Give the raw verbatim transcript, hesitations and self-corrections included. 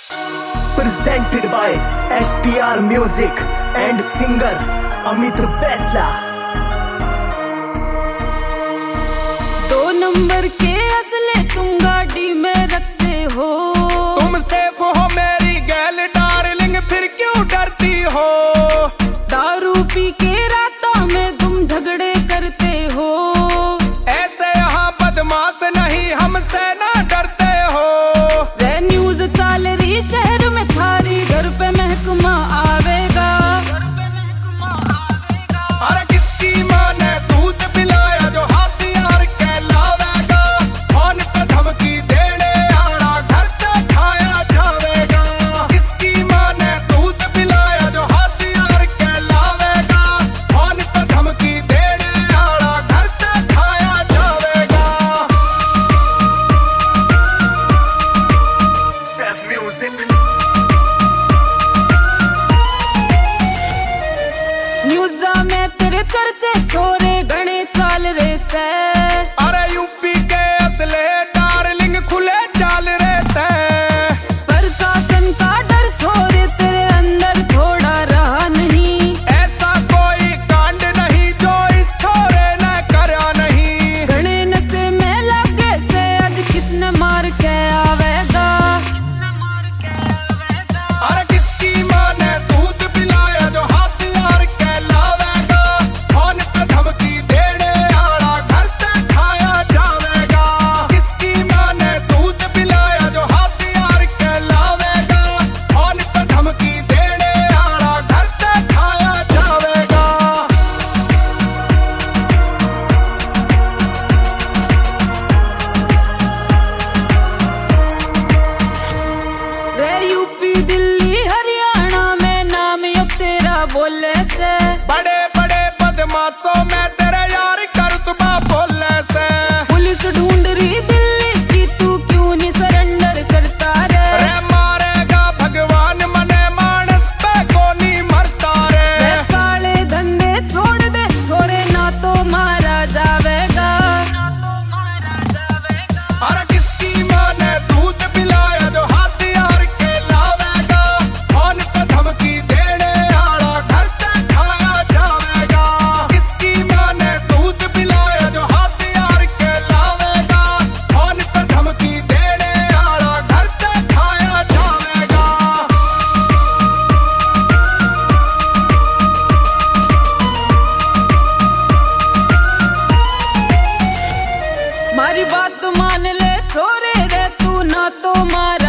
Presented by S T R Music and singer Amit Baisla। दो नंबर के असले तुम गाड़ी में रखते हो, तुम सेफ हो मेरी गैल डार्लिंग, फिर क्यों डरती हो? दारू पी के रातों में तुम झगड़े करते हो, ऐसे यहाँ बदमाश नहीं हमसे ना डरते हो। रे न्यूज़ चल रही शहर में थारी, घर पे महकमा आवेगा। अरे किसकी माँ ने दूध पिलाया जो हथियार कहलावेगा? फोन पे धमकी देने आना घर से खाया जावेगा। किसकी माँ ने दूध पिलाया जो हथियार कहलावेगा? फोन पे धमकी देने आना घर से खाया जावेगा। Seth Music। न्यूज़ा में तेरे चर्चे छोरे घने चाल रे से, अरे यूपी के असले डार्लिंग खुले चाल रे से। प्रशासन का डर छोरे तेरे अंदर थोड़ा रहा नहीं, ऐसा कोई कांड नहीं जो इस छोरे ने करा नहीं। घने नशे में लगे से आज किसने मार के आवेगा। अरे किसकी माँ ने दूध पिलाया जो हथियार कहलावेगा? फोन पे धमकी देने आना घर से खाया जावेगा। किसकी माँ ने दूध पिलाया जो हथियार कहलावेगा? फोन पे धमकी देने आना घर से खाया जावेगा। रे यूपी दिल्ली हरियाणा में नाम यो तेरा बोले से, बड़े बड़े बदमाशों में तेरे यार करतबा बोले से। पुलिस ढूंढ रही दिल्ली की, तू क्यों नहीं सरेंडर करता रे। रे मारेगा भगवान मने मानस पे कोनी मरता रे। रे काले धंधे छोड़ दे छोरे, ना तो मारा जावेगा। अरे किसकी माँ ने दूध पिलाया जो हथियार कहलावेगा? फोन पे धमकी देने आना घर से खाया जावेगा। किसकी माँ ने दूध पिलाया जो हथियार कहलावेगा? फोन पे धमकी देने आना घर से खाया जावेगा। मारी बात मान ले छोरे रे, तू ना तो मारा